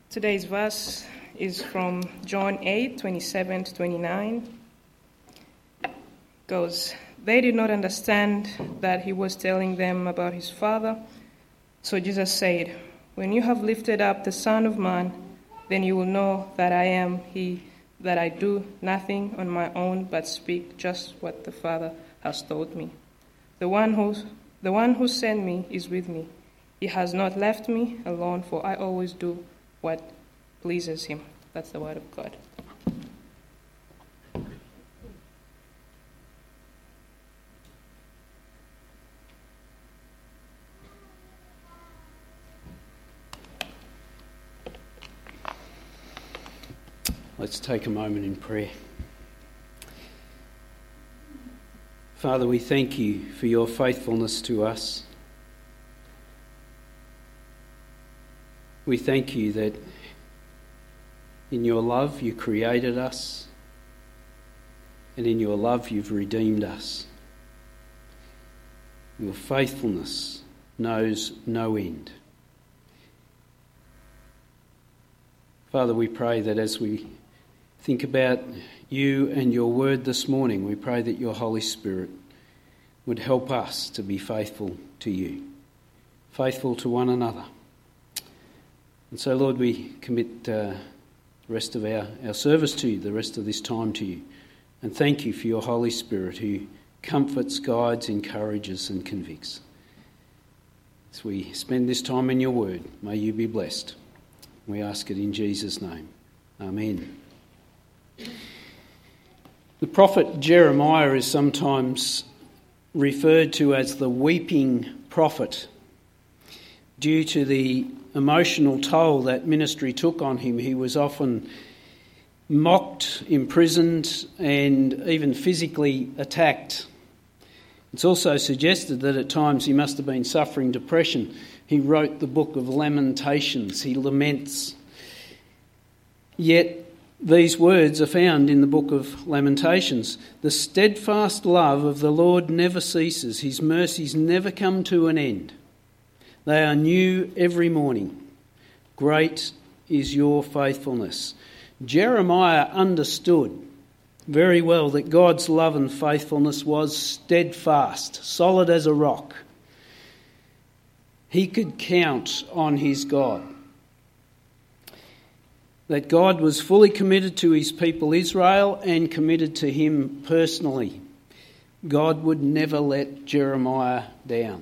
Today's verse is from John 8:27-29. Goes, "They did not understand that he was telling them about his Father. So Jesus said, 'When you have lifted up the Son of Man, then you will know that I am he, that I do nothing on my own but speak just what the Father has told me. The one who sent me is with me. He has not left me alone, for I always do what pleases him.'" That's the word of God. Let's take a moment in prayer. Father, we thank you for your faithfulness to us. We thank you that in your love you created us, and in your love you've redeemed us. Your faithfulness knows no end. Father, we pray that as we think about you and your word this morning, we pray that your Holy Spirit would help us to be faithful to you, faithful to one another. And so, Lord, we commit the rest of our service to you, the rest of this time to you. And thank you for your Holy Spirit who comforts, guides, encourages and convicts. As we spend this time in your word, may you be blessed. We ask it in Jesus' name. Amen. The prophet Jeremiah is sometimes referred to as the weeping prophet due to the emotional toll that ministry took on him. He was often mocked, imprisoned, and even physically attacked. It's also suggested that at times he must have been suffering depression. He wrote the book of Lamentations. He laments. Yet these words are found in the book of Lamentations. "The steadfast love of the Lord never ceases. His mercies never come to an end. They are new every morning. Great is your faithfulness." Jeremiah understood very well that God's love and faithfulness was steadfast, solid as a rock. He could count on his God. That God was fully committed to his people Israel and committed to him personally. God would never let Jeremiah down.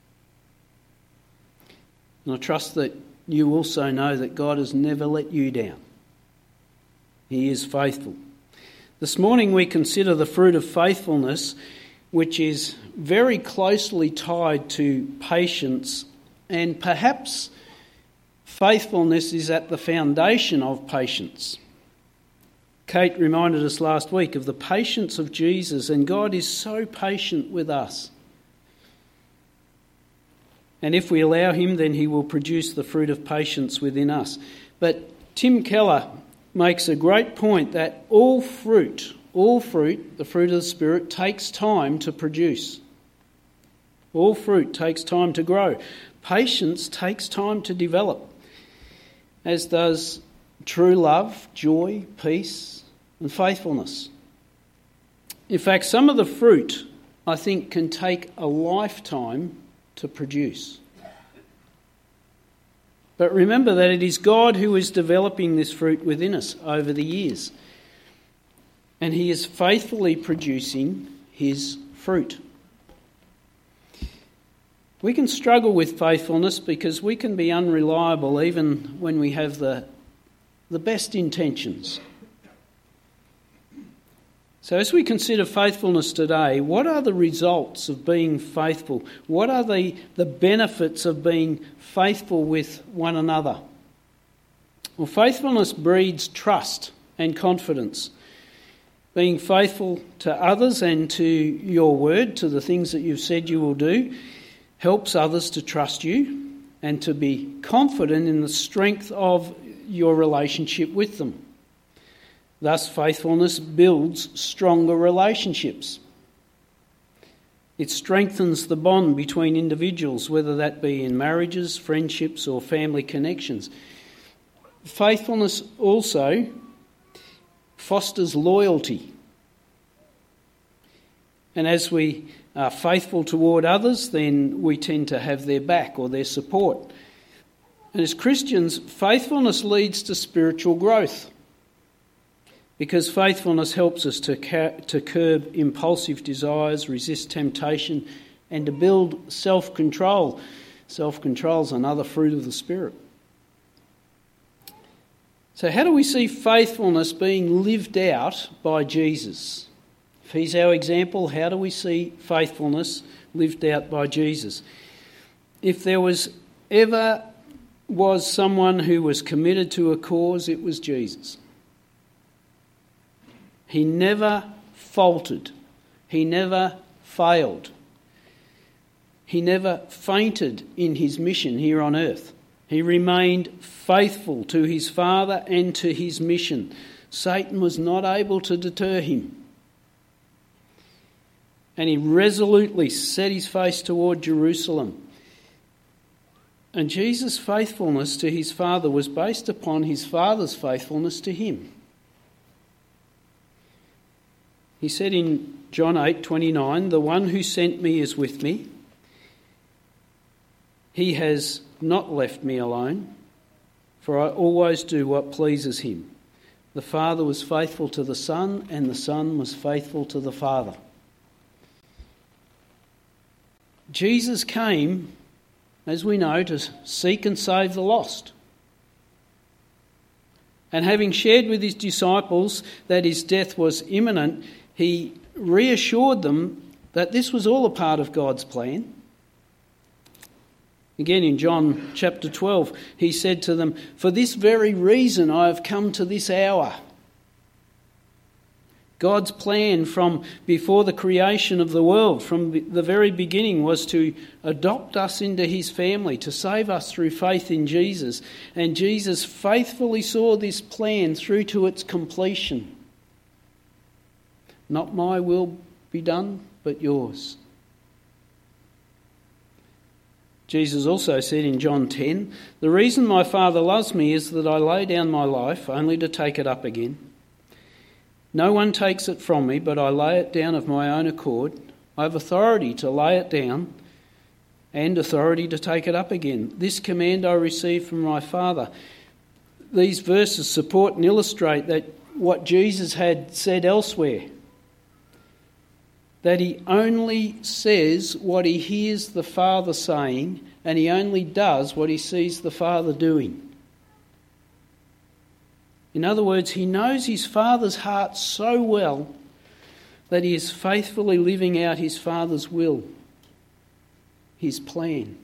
And I trust that you also know that God has never let you down. He is faithful. This morning we consider the fruit of faithfulness, which is very closely tied to patience, and perhaps faithfulness is at the foundation of patience. Kate reminded us last week of the patience of Jesus, and God is so patient with us. And if we allow him, then he will produce the fruit of patience within us. But Tim Keller makes a great point that all fruit, the fruit of the Spirit, takes time to produce. All fruit takes time to grow. Patience takes time to develop, as does true love, joy, peace, and faithfulness. In fact, some of the fruit, I think, can take a lifetime to produce. But remember that it is God who is developing this fruit within us over the years. And he is faithfully producing his fruit. We can struggle with faithfulness because we can be unreliable even when we have the best intentions. So as we consider faithfulness today, what are the results of being faithful? What are the benefits of being faithful with one another? Well, faithfulness breeds trust and confidence. Being faithful to others and to your word, to the things that you've said you will do, helps others to trust you and to be confident in the strength of your relationship with them. Thus, faithfulness builds stronger relationships. It strengthens the bond between individuals, whether that be in marriages, friendships, or family connections. Faithfulness also fosters loyalty. And as we are faithful toward others, then we tend to have their back or their support. And as Christians, faithfulness leads to spiritual growth, because faithfulness helps us to curb impulsive desires, resist temptation, and to build self-control. Self-control is another fruit of the Spirit. So how do we see faithfulness being lived out by Jesus? If he's our example, how do we see faithfulness lived out by Jesus? If there was someone who was committed to a cause, it was Jesus. He never faltered. He never failed. He never fainted in his mission here on earth. He remained faithful to his Father and to his mission. Satan was not able to deter him. And he resolutely set his face toward Jerusalem. And Jesus' faithfulness to his Father was based upon his Father's faithfulness to him. He said in John 8:29, "The one who sent me is with me. He has not left me alone, for I always do what pleases him." The Father was faithful to the Son, and the Son was faithful to the Father. Jesus came, as we know, to seek and save the lost. And having shared with his disciples that his death was imminent, he reassured them that this was all a part of God's plan. Again, in John chapter 12, he said to them, "For this very reason I have come to this hour." God's plan from before the creation of the world, from the very beginning, was to adopt us into his family, to save us through faith in Jesus. And Jesus faithfully saw this plan through to its completion. Not my will be done, but yours. Jesus also said in John 10, "The reason my Father loves me is that I lay down my life only to take it up again. No one takes it from me, but I lay it down of my own accord. I have authority to lay it down and authority to take it up again. This command I received from my Father." These verses support and illustrate that what Jesus had said elsewhere, that he only says what he hears the Father saying, and he only does what he sees the Father doing. In other words, he knows his Father's heart so well that he is faithfully living out his Father's will, his plan.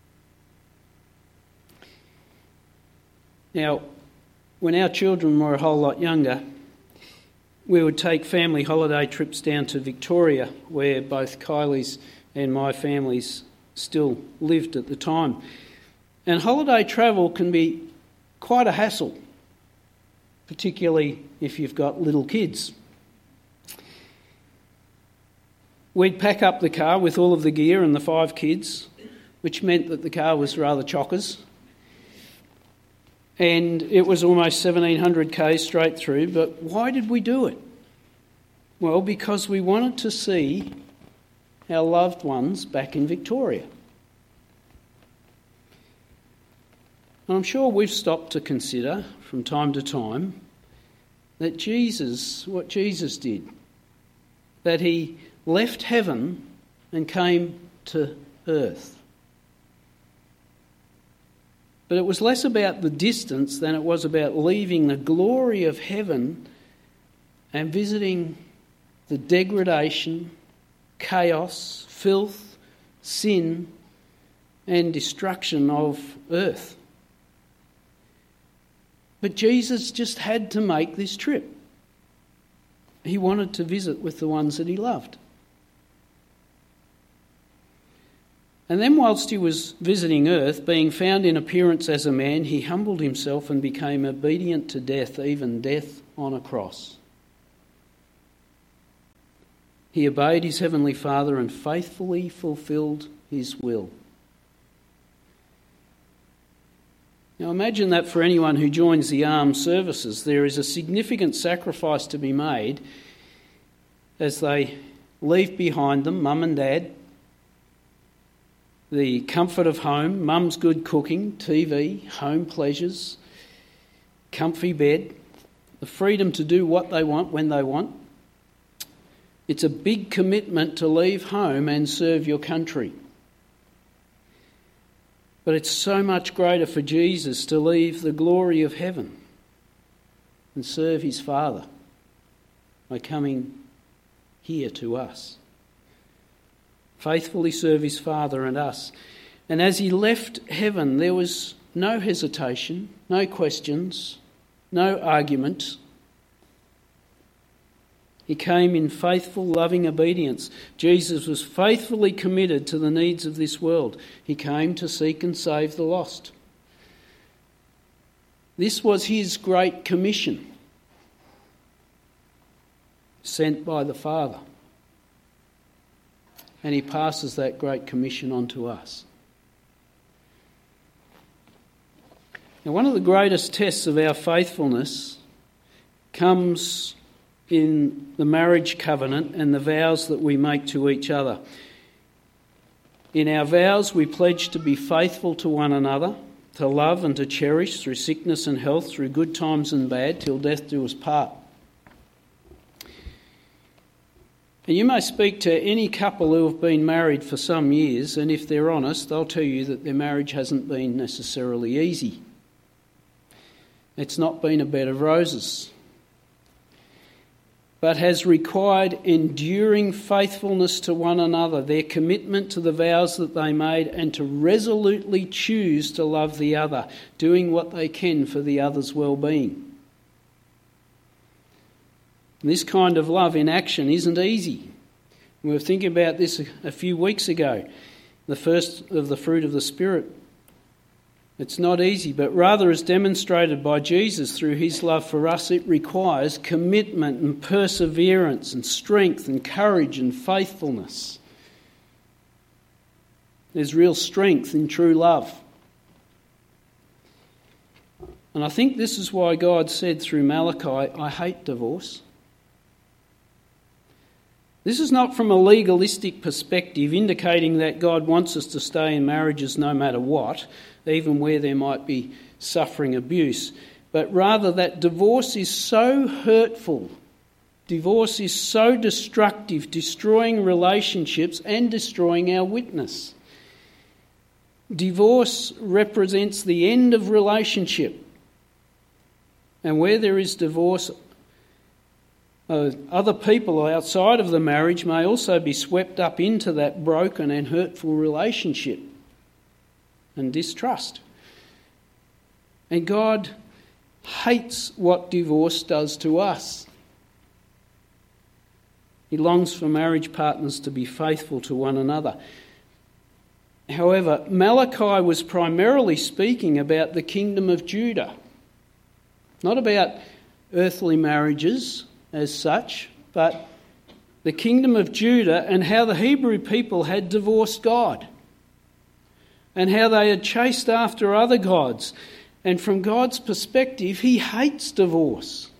Now, when our children were a whole lot younger, we would take family holiday trips down to Victoria, where both Kylie's and my families still lived at the time. And holiday travel can be quite a hassle, particularly if you've got little kids. We'd pack up the car with all of the gear and the 5 kids, which meant that the car was rather chockers. And it was almost 1,700 k's straight through. But why did we do it? Well, because we wanted to see our loved ones back in Victoria. And I'm sure we've stopped to consider from time to time that what Jesus did, that he left heaven and came to earth. But it was less about the distance than it was about leaving the glory of heaven and visiting the degradation, chaos, filth, sin, and destruction of earth. But Jesus just had to make this trip. He wanted to visit with the ones that he loved. And then whilst he was visiting earth, being found in appearance as a man, he humbled himself and became obedient to death, even death on a cross. He obeyed his heavenly Father and faithfully fulfilled his will. Now imagine that for anyone who joins the armed services, there is a significant sacrifice to be made as they leave behind them mum and dad, the comfort of home, mum's good cooking, TV, home pleasures, comfy bed, the freedom to do what they want when they want. It's a big commitment to leave home and serve your country. But it's so much greater for Jesus to leave the glory of heaven and serve his Father by coming here to us. Faithfully serve his Father and us. And as he left heaven, there was no hesitation, no questions, no argument. He came in faithful, loving obedience. Jesus was faithfully committed to the needs of this world. He came to seek and save the lost. This was his great commission, sent by the Father. And he passes that great commission on to us. Now, one of the greatest tests of our faithfulness comes in the marriage covenant and the vows that we make to each other. In our vows, we pledge to be faithful to one another, to love and to cherish through sickness and health, through good times and bad, till death do us part. And you may speak to any couple who have been married for some years, and if they're honest, they'll tell you that their marriage hasn't been necessarily easy. It's not been a bed of roses, but has required enduring faithfulness to one another, their commitment to the vows that they made, and to resolutely choose to love the other, doing what they can for the other's well-being. This kind of love in action isn't easy. We were thinking about this a few weeks ago, the first of the fruit of the Spirit. It's not easy, but rather as demonstrated by Jesus through his love for us, it requires commitment and perseverance and strength and courage and faithfulness. There's real strength in true love. And I think this is why God said through Malachi, I hate divorce. This is not from a legalistic perspective indicating that God wants us to stay in marriages no matter what, even where there might be suffering abuse, but rather that divorce is so hurtful, divorce is so destructive, destroying relationships and destroying our witness. Divorce represents the end of relationship. And where there is divorce, other people outside of the marriage may also be swept up into that broken and hurtful relationship and distrust. And God hates what divorce does to us. He longs for marriage partners to be faithful to one another. However, Malachi was primarily speaking about the kingdom of Judah, not about earthly marriages as such, but the kingdom of Judah and how the Hebrew people had divorced God and how they had chased after other gods. And from God's perspective, he hates divorce.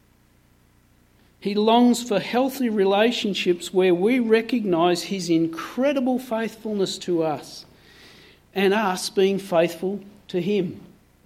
He longs for healthy relationships where we recognise his incredible faithfulness to us and us being faithful to him.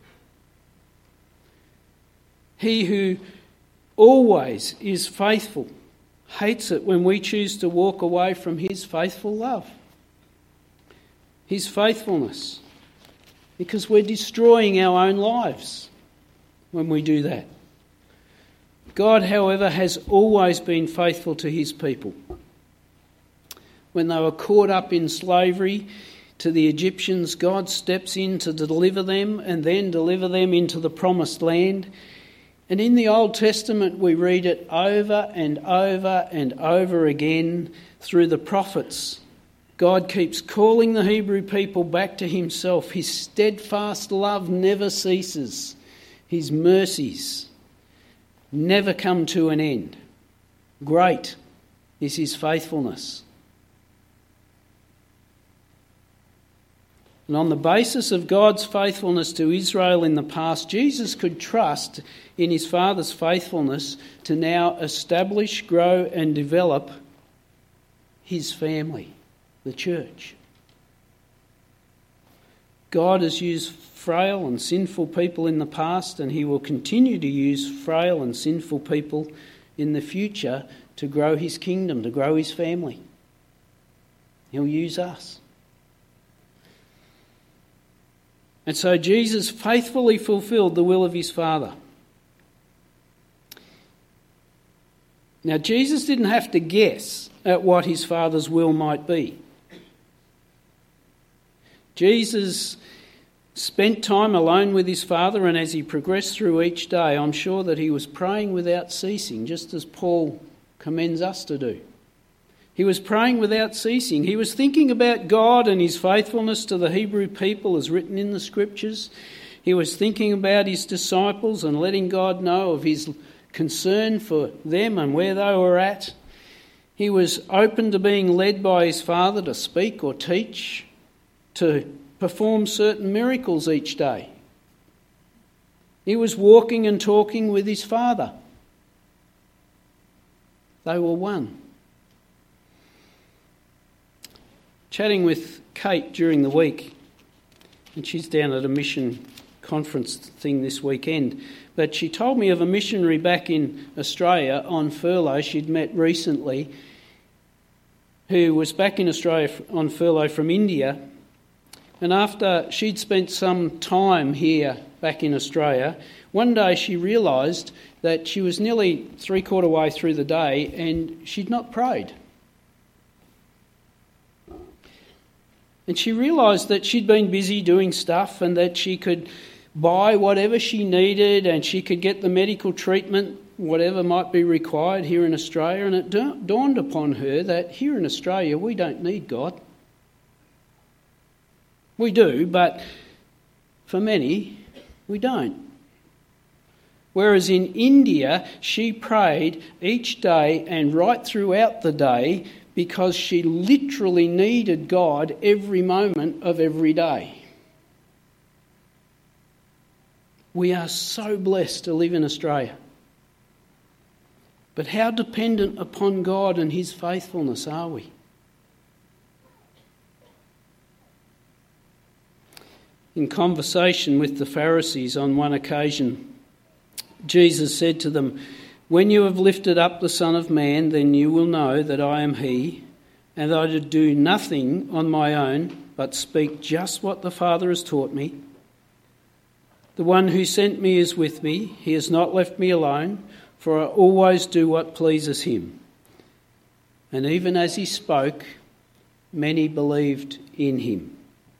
He who always is faithful hates it when we choose to walk away from his faithful love, his faithfulness, because we're destroying our own lives when we do that. God, however, has always been faithful to his people. When they were caught up in slavery to the Egyptians, God steps in to deliver them and then deliver them into the promised land. And in the Old Testament, we read it over and over and over again through the prophets. God keeps calling the Hebrew people back to himself. His steadfast love never ceases. His mercies never come to an end. Great is his faithfulness. And on the basis of God's faithfulness to Israel in the past, Jesus could trust in his Father's faithfulness to now establish, grow and develop his family, the church. God has used frail and sinful people in the past, and he will continue to use frail and sinful people in the future to grow his kingdom, to grow his family. He'll use us. And so Jesus faithfully fulfilled the will of his Father. Now, Jesus didn't have to guess at what his Father's will might be. Jesus spent time alone with his Father, and as he progressed through each day, I'm sure that he was praying without ceasing, just as Paul commends us to do. He was praying without ceasing. He was thinking about God and his faithfulness to the Hebrew people as written in the Scriptures. He was thinking about his disciples and letting God know of his concern for them and where they were at. He was open to being led by his Father to speak or teach, to perform certain miracles each day. He was walking and talking with his Father. They were one. Chatting with Kate during the week, and she's down at a mission conference thing this weekend, but she told me of a missionary back in Australia on furlough she'd met recently, who was back in Australia on furlough from India, and after she'd spent some time here back in Australia, one day she realised that she was nearly 3/4 way through the day and she'd not prayed. And she realised that she'd been busy doing stuff and that she could buy whatever she needed and she could get the medical treatment, whatever might be required here in Australia. And it dawned upon her that here in Australia we don't need God. We do, but for many we don't. Whereas in India she prayed each day and right throughout the day, because she literally needed God every moment of every day. We are so blessed to live in Australia. But how dependent upon God and his faithfulness are we? In conversation with the Pharisees on one occasion, Jesus said to them, "When you have lifted up the Son of Man, then you will know that I am he, and that I do nothing on my own, but speak just what the Father has taught me. The one who sent me is with me. He has not left me alone, for I always do what pleases him." And even as he spoke, many believed in him.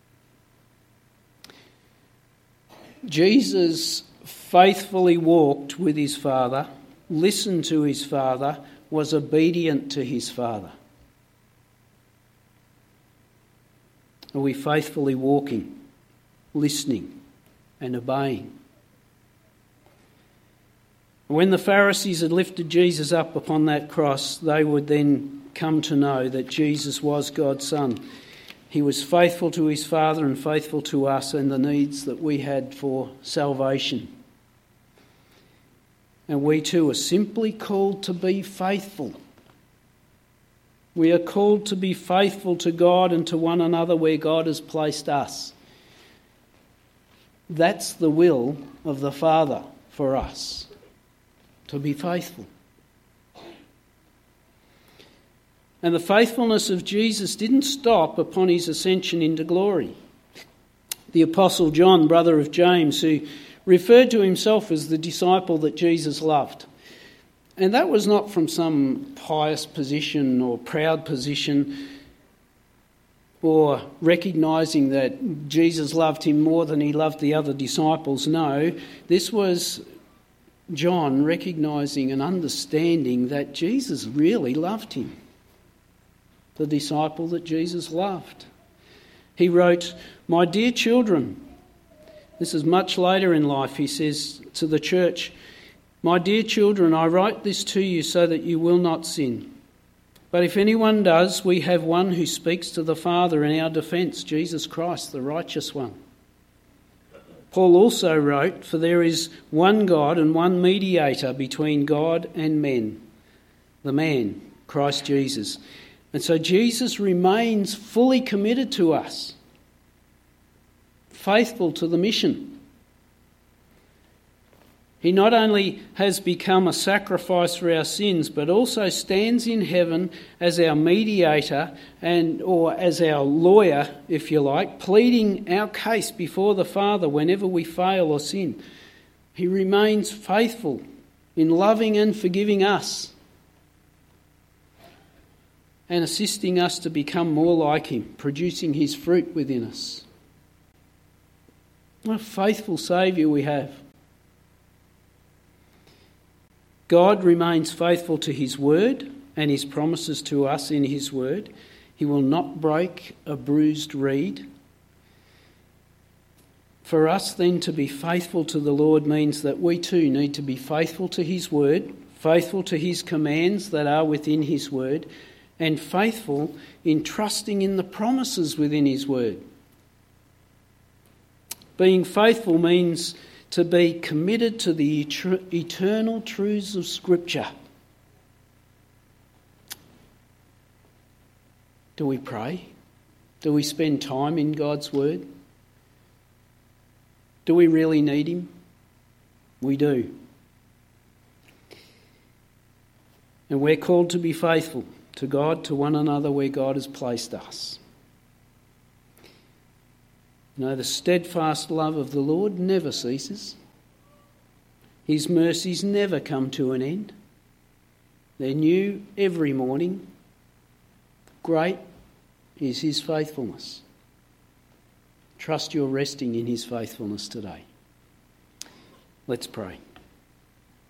Jesus faithfully walked with his Father, listened to his Father, was obedient to his Father. Are we faithfully walking, listening and obeying? When the Pharisees had lifted Jesus up upon that cross, they would then come to know that Jesus was God's Son. He was faithful to his Father and faithful to us and the needs that we had for salvation. And we too are simply called to be faithful. We are called to be faithful to God and to one another where God has placed us. That's the will of the Father for us, to be faithful. And the faithfulness of Jesus didn't stop upon his ascension into glory. The Apostle John, brother of James, who referred to himself as the disciple that Jesus loved. And that was not from some pious position or proud position or recognising that Jesus loved him more than he loved the other disciples. No, this was John recognising and understanding that Jesus really loved him, the disciple that Jesus loved. He wrote, "My dear children," this is much later in life, he says to the church, "My dear children, I write this to you so that you will not sin. But if anyone does, we have one who speaks to the Father in our defence, Jesus Christ, the righteous one. Paul also wrote, "For there is one God and one mediator between God and men, the man, Christ Jesus." And so Jesus remains fully committed to us, faithful to the mission. He not only has become a sacrifice for our sins, but also stands in heaven as our mediator or as our lawyer, if you like, pleading our case before the Father whenever we fail or sin. He remains faithful in loving and forgiving us and assisting us to become more like him, producing his fruit within us. What a faithful Saviour we have. God remains faithful to his word and his promises to us in his word. He will not break a bruised reed. For us then to be faithful to the Lord means that we too need to be faithful to his word, faithful to his commands that are within his word, and faithful in trusting in the promises within his word. Being faithful means to be committed to the eternal truths of Scripture. Do we pray? Do we spend time in God's Word? Do we really need him? We do. And we're called to be faithful to God, to one another where God has placed us. The steadfast love of the Lord never ceases. His mercies never come to an end. They're new every morning. Great is his faithfulness. Trust you're resting in his faithfulness today. Let's pray.